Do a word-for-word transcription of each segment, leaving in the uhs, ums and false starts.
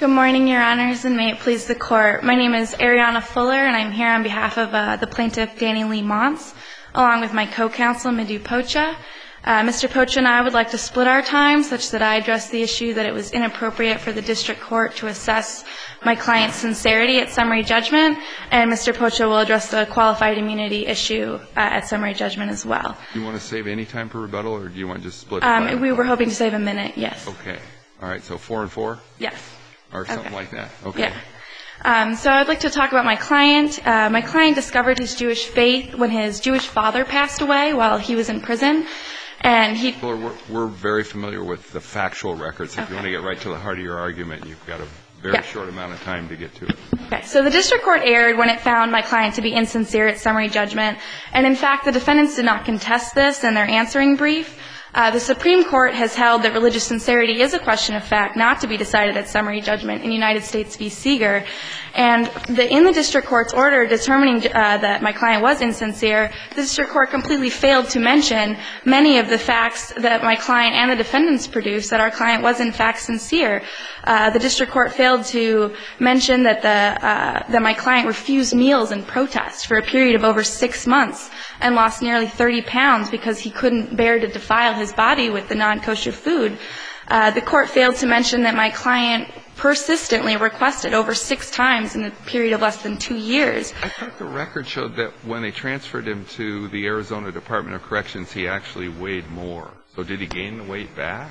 Good morning, Your Honors, and may it please the Court. My name is Ariana Fuller, and I'm here on behalf of uh, the plaintiff, Danny Lee Montz, along with my co-counsel, Madhu Pocha. Uh, Mister Pocha and I would like to split our time such that I address the issue that it was inappropriate for the district court to assess my client's sincerity at summary judgment, and Mister Pocha will address the qualified immunity issue uh, at summary judgment as well. Do you want to save any time for rebuttal, or do you want to just split? Um, we were hoping to save a minute, yes. Okay. All right, so four and four? Yes. Or something Okay. like that. Okay. Yeah. Um, so I'd like to talk about my client. Uh, my client discovered his Jewish faith when his Jewish father passed away while he was in prison. And he... Well, we're, we're very familiar with the factual records. If Okay. you want to get right to the heart of your argument, you've got a very Yeah. short amount of time to get to it. Okay, so the district court erred when it found my client to be insincere at summary judgment. And in fact, the defendants did not contest this in their answering brief. Uh, the Supreme Court has held that religious sincerity is a question of fact not to be decided at summary judgment in United States v. Seeger. And the, in the district court's order determining uh, that my client was insincere, the district court completely failed to mention many of the facts that my client and the defendants produced that our client was in fact sincere. Uh, the district court failed to mention that, the, uh, that my client refused meals in protest for a period of over six months and lost nearly thirty pounds because he couldn't bear to defile his body with the non-kosher food. Uh, the court failed to mention that my client persistently requested over six times in a period of less than two years. I thought the record showed that when they transferred him to the Arizona Department of Corrections, he actually weighed more. So did he gain the weight back?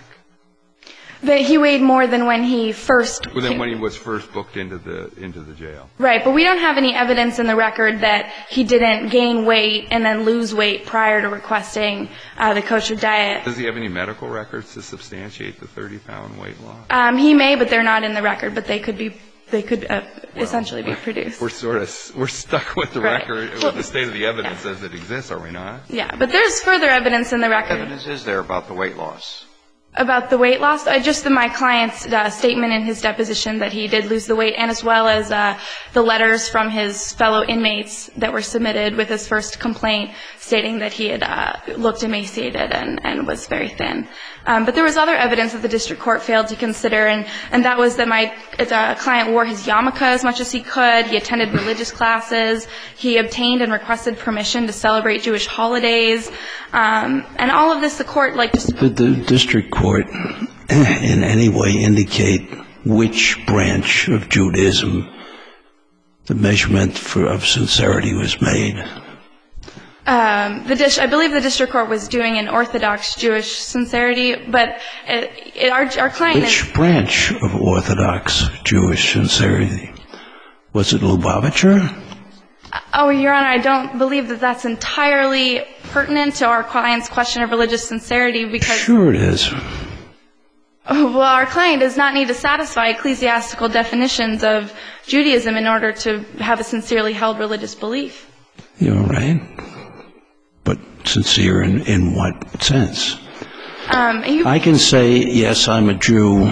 That he weighed more than when he first... Well, than when he was first booked into the into the jail. Right, but we don't have any evidence in the record that he didn't gain weight and then lose weight prior to requesting uh, the kosher diet. Does he have any medical records to substantiate the thirty-pound weight loss? Um, he may, but they're not in the record, but they could be... They could uh, well, essentially be produced. We're sort of we're stuck with the right. record, well, with the state of the evidence yeah. as it exists, are we not? Yeah, but there's further evidence in the record. What evidence is there about the weight loss? About the weight loss? Uh, just the, my client's uh, statement in his deposition that he did lose the weight, and as well as uh, the letters from his fellow inmates that were submitted with his first complaint stating that he had uh, looked emaciated and, and was very thin. Um, but there was other evidence that the district court failed to consider, and, and that was that my uh, client wore his yarmulke as much as he could. He attended religious classes. He obtained and requested permission to celebrate Jewish holidays. Um, and all of this, the court, like... Just Did the district court in any way indicate which branch of Judaism the measurement for, of sincerity was made? Um, the dis- I believe the district court was doing an Orthodox Jewish sincerity, but it, it, our, our client Which is... branch of Orthodox Jewish sincerity? Was it Lubavitcher? Oh, Your Honor, I don't believe that that's entirely pertinent to our client's question of religious sincerity because... Sure it is. Well, our client does not need to satisfy ecclesiastical definitions of Judaism in order to have a sincerely held religious belief. You're right. But sincere in, in what sense? Um, you, I can say, yes, I'm a Jew,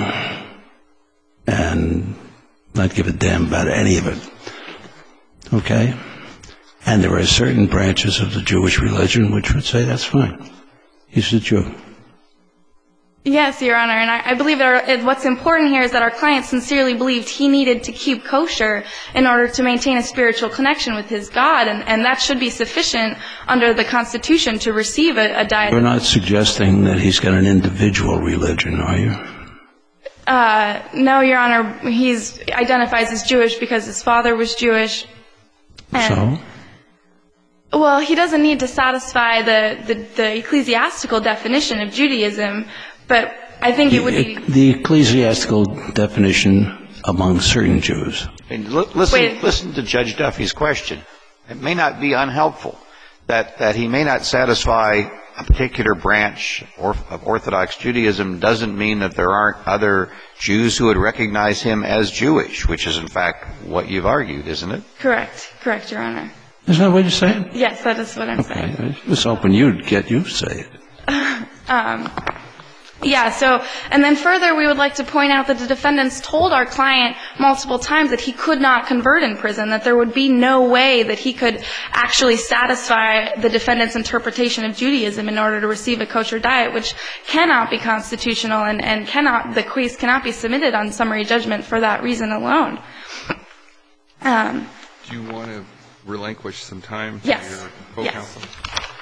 and not give a damn about any of it. Okay? And there are certain branches of the Jewish religion which would say that's fine. He's a Jew. Yes, Your Honor, and I, I believe that our, what's important here is that our client sincerely believed he needed to keep kosher in order to maintain a spiritual connection with his God, and, and that should be sufficient under the Constitution to receive a, a diet. You're not suggesting that he's got an individual religion, are you? Uh, no, Your Honor, he's identifies as Jewish because his father was Jewish. And, So? Well, he doesn't need to satisfy the, the, the ecclesiastical definition of Judaism, but I think it would be... The ecclesiastical definition among certain Jews. And l- listen, Wait. listen to Judge Duffy's question. It may not be unhelpful that, that he may not satisfy a particular branch or, of Orthodox Judaism doesn't mean that there aren't other Jews who would recognize him as Jewish, which is in fact what you've argued, isn't it? Correct. Correct, Your Honor. Isn't that what you're saying? Yes, that is what I'm saying. Okay. I was hoping you'd get you to say it. Um, Yeah, so, and then further, we would like to point out that the defendants told our client multiple times that he could not convert in prison, that there would be no way that he could actually satisfy the defendant's interpretation of Judaism in order to receive a kosher diet, which cannot be constitutional and, and cannot, the case cannot be submitted on summary judgment for that reason alone. Um, Do you want to relinquish some time to yes. your co-counsel? Yes.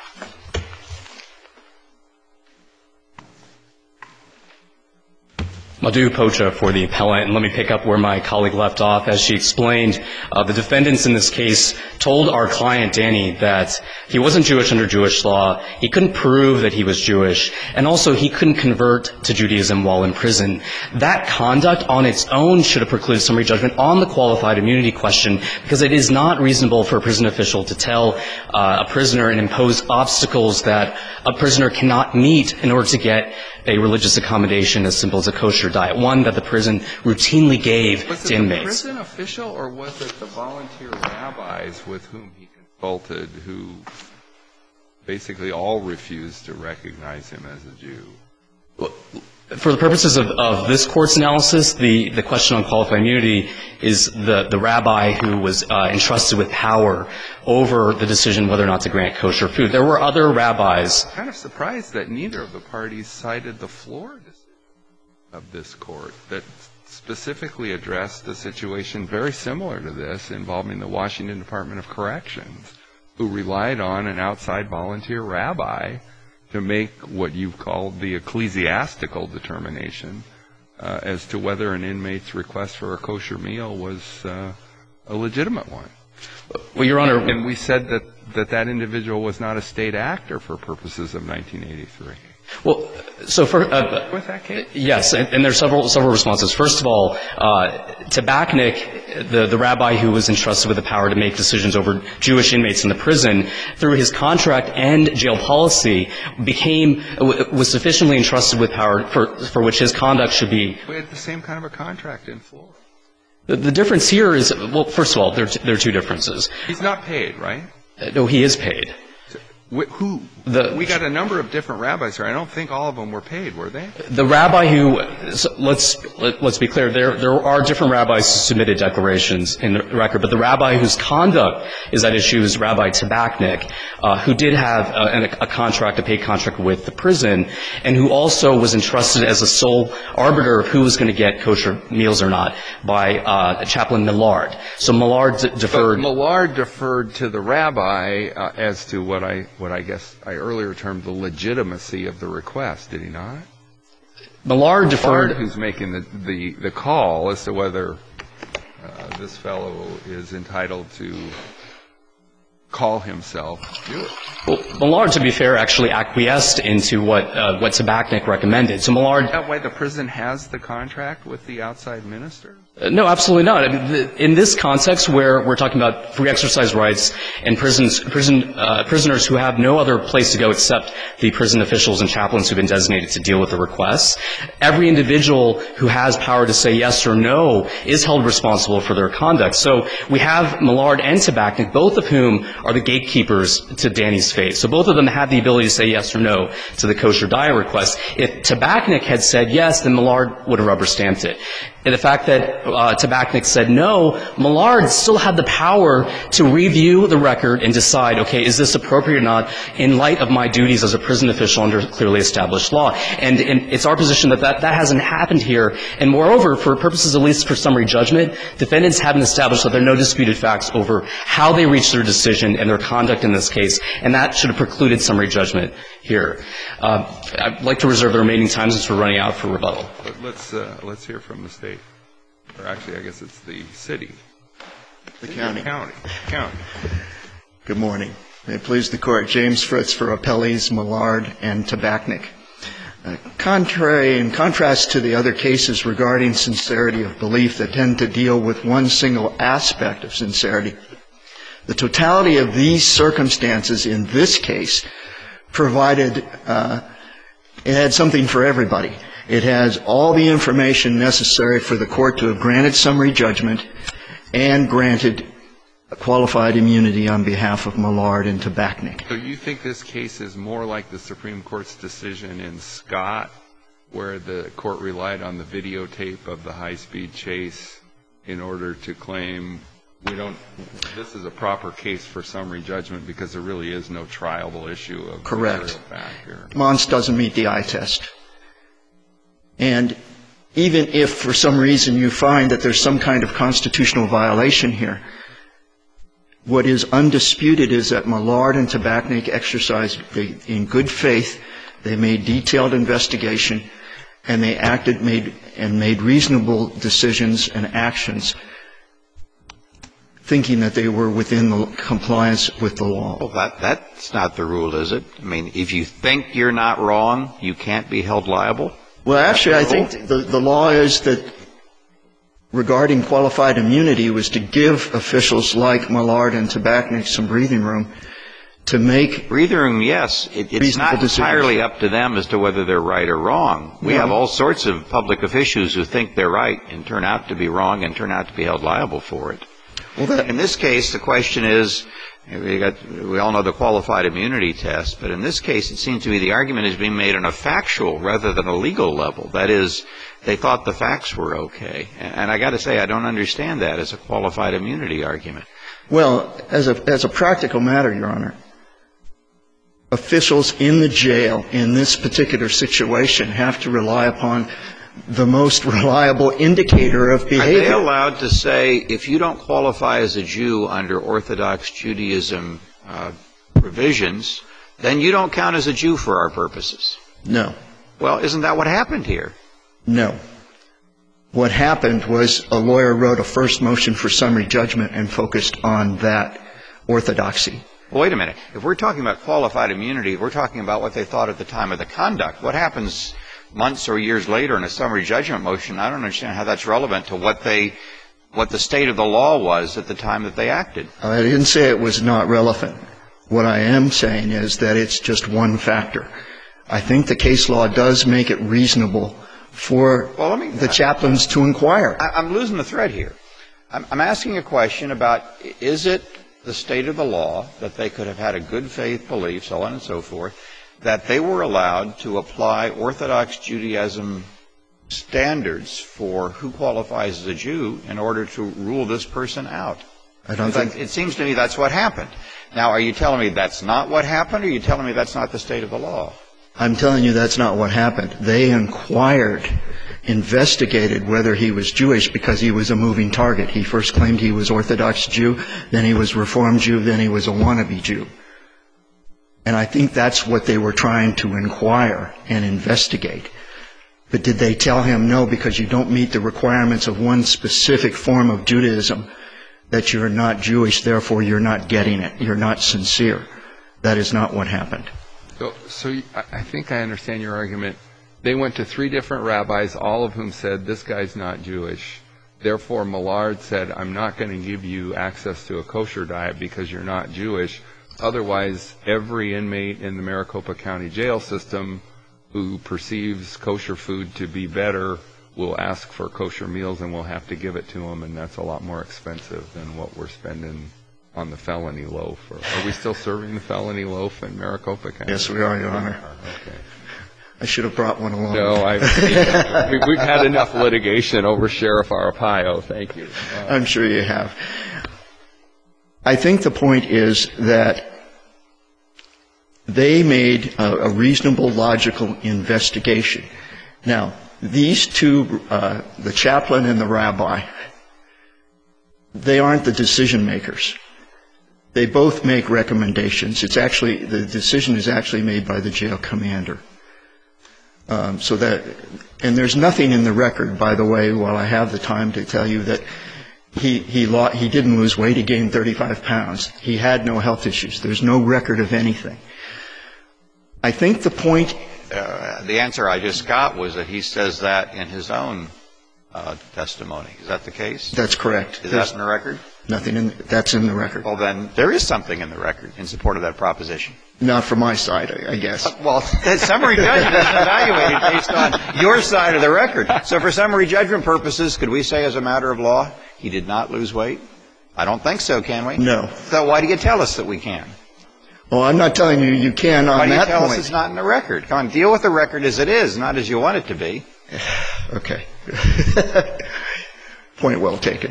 Madhu Pocha for the appellant, and let me pick up where my colleague left off. As she explained, uh, the defendants in this case told our client, Danny, that he wasn't Jewish under Jewish law, he couldn't prove that he was Jewish, and also he couldn't convert to Judaism while in prison. That conduct on its own should have precluded summary judgment on the qualified immunity question, because it is not reasonable for a prison official to tell uh, a prisoner and impose obstacles that a prisoner cannot meet in order to get a religious accommodation as simple as a kosher diet, one that the prison routinely gave was to it inmates. Was it the prison official or was it the volunteer rabbis with whom he consulted who basically all refused to recognize him as a Jew? Well, for the purposes of, of this Court's analysis, the, the question on qualified immunity is the, the rabbi who was uh, entrusted with power over the decision whether or not to grant kosher food. There were other rabbis. I'm kind of surprised that neither of the parties cited the floor decision of this Court that specifically addressed a situation very similar to this involving the Washington Department of Corrections, who relied on an outside volunteer rabbi to make what you've called the ecclesiastical determination uh, as to whether an inmate's request for a kosher meal was uh, a legitimate one. Well, Your Honor, and we said that, that that individual was not a state actor for purposes of nineteen eighty-three. Well, so for uh, with that case? Yes, and, and there's several several responses. First of all, uh, Tabachnik, the the rabbi who was entrusted with the power to make decisions over Jewish inmates in the prison, through his contract and jail policy, became was sufficiently entrusted with power for for which his conduct should be. We had the same kind of a contract in Florida. The, the difference here is, well, first of all, there there are two differences. He's not paid, right? Uh, no, he is paid. Who? The, we got a number of different rabbis here. I don't think all of them were paid, were they? The rabbi who, so let's let, let's be clear, there there are different rabbis who submitted declarations in the record, but the rabbi whose conduct is at issue is Rabbi Tabachnik, uh, who did have a, a contract, a paid contract with the prison, and who also was entrusted as a sole arbiter of who was going to get kosher meals or not by uh, Chaplain Millard. So Millard d- deferred. But Millard deferred to the rabbi uh, as to what I what I guess I earlier termed the legitimacy of the request, did he not? Millard deferred. Millard, who's making the, the, the call as to whether uh, this fellow is entitled to call himself Jewish. Well, Millard, to be fair, actually acquiesced into what uh, what Tabachnik recommended. So Millard. Is that why the prison has the contract with the outside minister? Uh, no, absolutely not. I mean, the, in this context, where we're talking about free exercise rights and prisons, prison uh, prisoners who have no other place to go except the prison officials and chaplains who've been designated to deal with the requests, every individual who has power to say yes or no is held responsible for their conduct. So we have Millard and Tabachnik, both of whom are the gatekeepers to Danny's fate. So both of them have the ability to say yes or no to the kosher diet request. If Tabachnik had said yes, then Millard would have rubber stamped it. And the fact that uh, Tabachnik said no, Millard still had the power to review the record and decide, okay, is this appropriate or not in light of my duties as a prison official under clearly established law? And, and it's our position that, that that hasn't happened here. And moreover, for purposes at least for summary judgment, defendants haven't established that there are no disputed facts over how they reached their decision and their conduct in this case, and that should have precluded summary judgment here. Uh, I'd like to reserve the remaining time since we're running out for rebuttal. But let's uh, let's hear from the state, or actually, I guess it's the city, the county, county, county. Good morning. May it please the court. James Fritz for appellees Millard and Tabachnik. Uh, contrary, in contrast to the other cases regarding sincerity of belief that tend to deal with one single aspect of sincerity, the totality of these circumstances in this case provided, uh, it had something for everybody. It has all the information necessary for the court to have granted summary judgment and granted qualified immunity on behalf of Millard and Tabachnik. So you think this case is more like the Supreme Court's decision in Scott where the court relied on the videotape of the high-speed chase in order to claim we don't, this is a proper case for summary judgment because there really is no triable issue of Correct. material fact here. Mons doesn't meet the eye test. And even if for some reason you find that there's some kind of constitutional violation here, what is undisputed is that Millard and Tabachnik exercised in good faith. They made detailed investigation, and they acted made and made reasonable decisions and actions, thinking that they were within the compliance with the law. Well, that, that's not the rule, is it? I mean, if you think you're not wrong, you can't be held liable? Well, actually, I think the, the law is that regarding qualified immunity was to give officials like Millard and Tabachnik some breathing room to make breathing room, yes. It, it's not decisions. entirely up to them as to whether they're right or wrong. We no. have all sorts of public officials who think they're right and turn out to be wrong and turn out to be held liable for it. Well, that, in this case, the question is, we, got, we all know the qualified immunity test, but in this case it seems to me the argument is being made on a factual rather than a legal level. That is, they thought the facts were okay. And, and I got to say, I don't understand that as a qualified immunity argument. Well, as a, as a practical matter, Your Honor, officials in the jail in this particular situation have to rely upon the most reliable indicator of behavior. Are they allowed to say, if you don't qualify as a Jew under Orthodox Judaism uh, provisions, then you don't count as a Jew for our purposes? No. Well, isn't that what happened here? No. What happened was a lawyer wrote a first motion for summary judgment and focused on that orthodoxy. Well, wait a minute. If we're talking about qualified immunity, we're talking about what they thought at the time of the conduct. What happens months or years later in a summary judgment motion, I don't understand how that's relevant to what they, what the state of the law was at the time that they acted. I didn't say it was not relevant. What I am saying is that it's just one factor. I think the case law does make it reasonable for well, let me, the chaplains to inquire. I, I'm losing the thread here. I'm, I'm asking a question about, is it the state of the law that they could have had a good faith belief, so on and so forth, that they were allowed to apply Orthodox Judaism standards for who qualifies as a Jew in order to rule this person out? I don't think. It seems to me that's what happened. Now, are you telling me that's not what happened, or are you telling me that's not the state of the law? I'm telling you that's not what happened. They inquired, investigated whether he was Jewish because he was a moving target. He first claimed he was Orthodox Jew, then he was Reformed Jew, then he was a wannabe Jew. And I think that's what they were trying to inquire and investigate. But did they tell him, no, because you don't meet the requirements of one specific form of Judaism, that you're not Jewish, therefore you're not getting it, you're not sincere? That is not what happened. So, so I think I understand your argument. They went to three different rabbis, all of whom said, this guy's not Jewish. Therefore, Millard said, I'm not going to give you access to a kosher diet because you're not Jewish. Otherwise, every inmate in the Maricopa County jail system who perceives kosher food to be better will ask for kosher meals and we'll have to give it to them, and that's a lot more expensive than what we're spending on the felony loaf. Or, are we still serving the felony loaf in Maricopa County? Yes, we are, Your Honor. Okay. I should have brought one along. No, I, we, we've had enough litigation over Sheriff Arpaio. Thank you. Uh, I'm sure you have. I think the point is that they made a, a reasonable, logical investigation. Now, these two, uh, the chaplain and the rabbi, they aren't the decision makers. They both make recommendations. It's actually, the decision is actually made by the jail commander. Um, so that, and there's nothing in the record, by the way, while I have the time to tell you that he, he, lo- he didn't lose weight, he gained thirty-five pounds. He had no health issues. There's no record of anything. I think the point, uh, the answer I just got was that he says that in his own uh, testimony. Is that the case? That's correct. Is that in the record? Nothing in, that's in the record. Well, then there is something in the record in support of that proposition. Not from my side, I, I guess. Uh, well, the summary judgment is evaluated based on your side of the record. So for summary judgment purposes, could we say as a matter of law, he did not lose weight? I don't think so, can we? No. So why do you tell us that we can? Oh, I'm not telling you you can on Why that do you tell point. us it's not in the record? Come on, deal with the record as it is, not as you want it to be. Okay. Point well taken.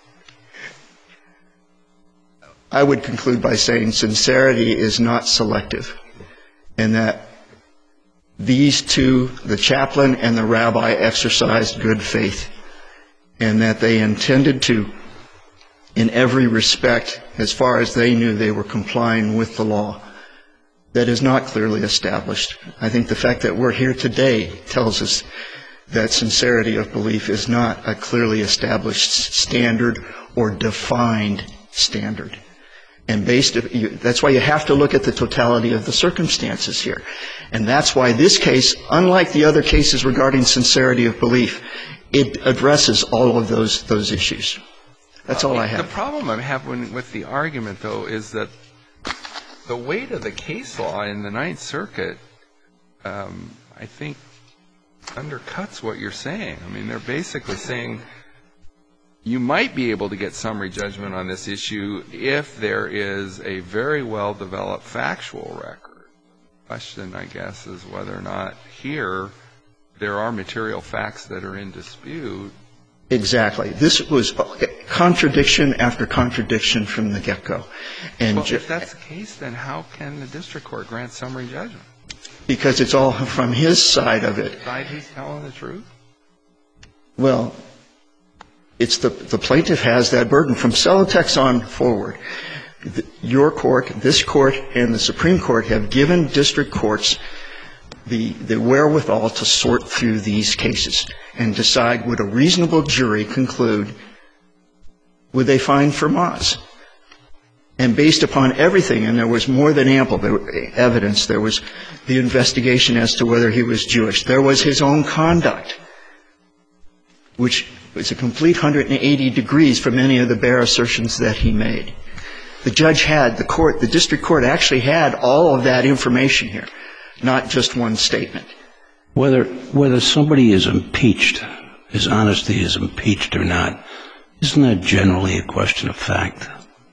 I would conclude by saying sincerity is not selective, and that these two, the chaplain and the rabbi, exercised good faith, and that they intended to, in every respect, as far as they knew, they were complying with the law. That is not clearly established. I think the fact that we're here today tells us that sincerity of belief is not a clearly established standard or defined standard. And based, that's why you have to look at the totality of the circumstances here. And that's why this case, unlike the other cases regarding sincerity of belief, it addresses all of those those issues. That's all I have. The problem I have with the argument, though, is that the weight of the case law in the Ninth Circuit, um, I think, undercuts what you're saying. I mean, they're basically saying you might be able to get summary judgment on this issue if there is a very well-developed factual record. The question, I guess, is whether or not here there are material facts that are in dispute. Exactly. This was contradiction after contradiction from the get-go. And well, if that's the case, then how can the district court grant summary judgment? Because it's all from his side of it. Side he's telling the truth? Well, it's the, the plaintiff has that burden. From Celotex on forward, your court, this court, and the Supreme Court have given district courts the, the wherewithal to sort through these cases and decide, would a reasonable jury conclude, would they find for Moss? And based upon everything, and there was more than ample evidence, there was the investigation as to whether he was Jewish. There was his own conduct, which was a complete one hundred eighty degrees from any of the bare assertions that he made. The judge had, the court, the district court actually had all of that information here, not just one statement. Whether whether somebody is impeached, his honesty is impeached or not, isn't that generally a question of fact?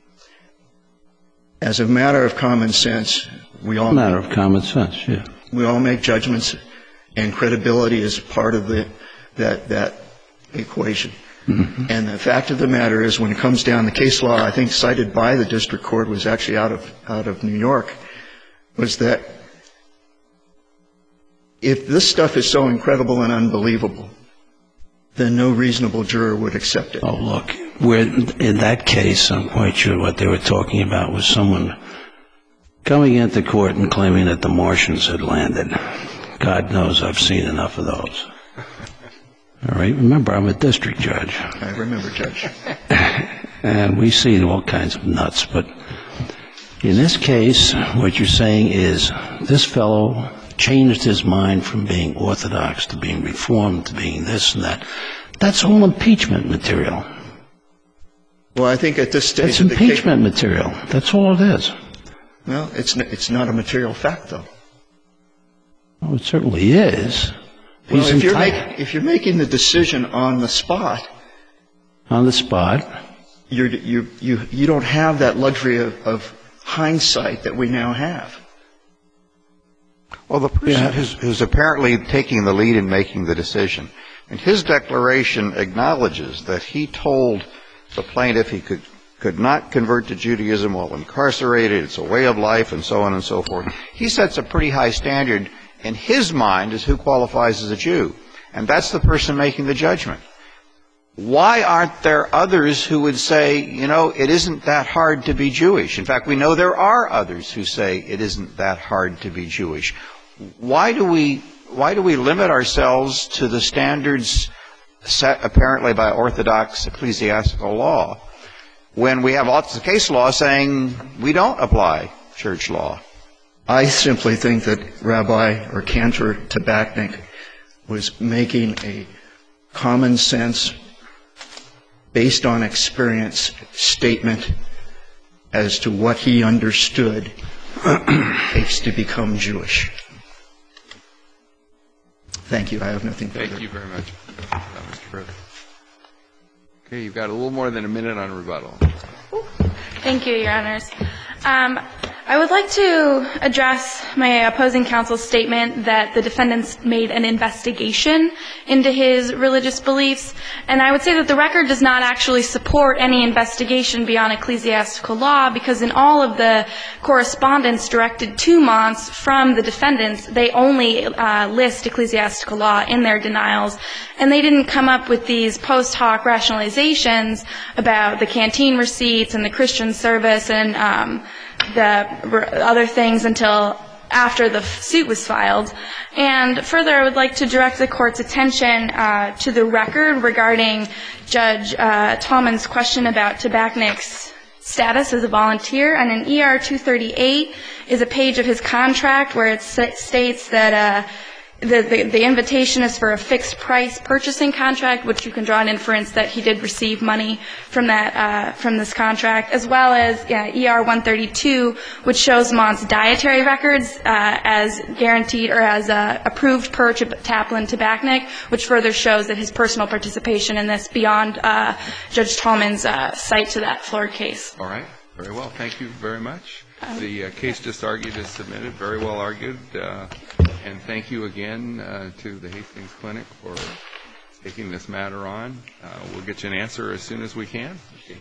As a matter of common sense, we all a matter of common sense, yeah. We all make judgments, and credibility is part of the that that equation. Mm-hmm. And the fact of the matter is, when it comes down, the case law I think cited by the district court was actually out of out of New York, was that if this stuff is so incredible and unbelievable, then no reasonable juror would accept it. Oh, look, we're, in that case, I'm quite sure what they were talking about was someone coming into court and claiming that the Martians had landed. God knows I've seen enough of those. All right, remember, I'm a district judge. I remember, Judge. And we see all kinds of nuts, but in this case, what you're saying is this fellow changed his mind from being Orthodox to being Reformed to being this and that. That's all impeachment material. Well, I think at this stage it's of the impeachment case, material. That's all it is. Well, it's it's not a material fact, though. Oh, it certainly is. Well, He's if you're, enti- make, if you're making the decision on the spot, on the spot, you're, you you you don't have that luxury of, of hindsight that we now have. Well, the person Yeah. who's, who's apparently taking the lead in making the decision, and his declaration acknowledges that he told the plaintiff he could could not convert to Judaism while incarcerated. It's a way of life, and so on and so forth. He sets a pretty high standard in his mind as who qualifies as a Jew, and that's the person making the judgment. Why aren't there others who would say, you know, it isn't that hard to be Jewish? In fact, we know there are others who say it isn't that hard to be Jewish. Why do we why do we limit ourselves to the standards set apparently by Orthodox ecclesiastical law when we have lots of case law saying we don't apply church law? I simply think that Rabbi or Cantor Tabachnik was making a common sense, based on experience, statement as to what he understood it takes to become Jewish. Thank you. I have nothing further. Thank you very much, Mister Fritz. Okay, you've got a little more than a minute on rebuttal. Thank you, Your Honors. Um, I would like to address my opposing counsel's statement that the defendants made an investigation into his religious beliefs, and I would say that the record does not actually support any investigation beyond ecclesiastical law, because in all of the correspondence directed to Mons from the defendants, they only uh, list ecclesiastical law in their denials, and they didn't come up with these post hoc rationalizations about the canteen receipts and the Christian service and um, the other things until after the suit was filed. And further, I would like to direct the Court's attention uh, to the record regarding Judge uh, Tallman's question about Tabachnik's status as a volunteer. And in E R two thirty-eight is a page of his contract where it states that uh, The, the, the invitation is for a fixed price purchasing contract, which you can draw an inference that he did receive money from that uh, from this contract, as well as uh, E R one thirty-two, which shows Mons' dietary records uh, as guaranteed or as uh, approved per Taplin Tabachnik, which further shows that his personal participation in this beyond uh, Judge Tallman's uh, cite to that Florida case. All right. Very well. Thank you very much. The uh, case just argued is submitted. Very well argued. Uh, and thank you again uh, to the Hastings Clinic for taking this matter on. Uh, we'll get you an answer as soon as we can.